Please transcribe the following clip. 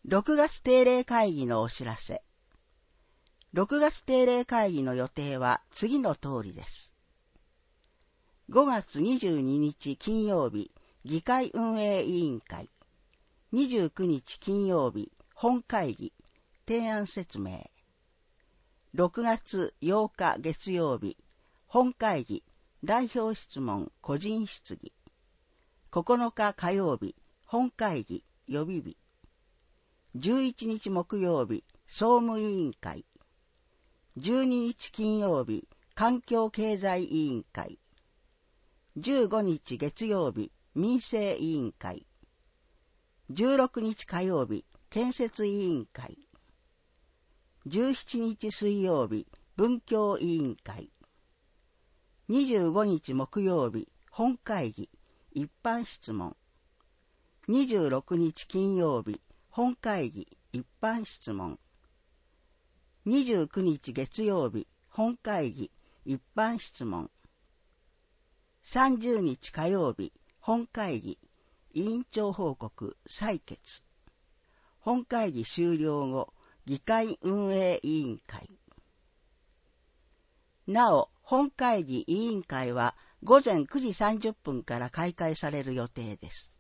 6月定例会議のお知らせ。6月定例会議の予定は次の通りです。5月22日金曜日、議会運営委員会。29日金曜日、本会議、提案説明。6月8日月曜日、本会議、代表質問、個人質疑。9日火曜日、本会議、予備日。11日木曜日、総務委員会。12日金曜日、環境経済委員会。15日月曜日、民生委員会。16日火曜日、建設委員会。17日水曜日、文教委員会。25日木曜日、本会議、一般質問。26日金曜日、本会議、一般質問。29日月曜日、本会議、一般質問。30日火曜日、本会議、委員長報告、採決。本会議終了後、議会運営委員会。なお、本会議委員会は午前9時30分から開会される予定です。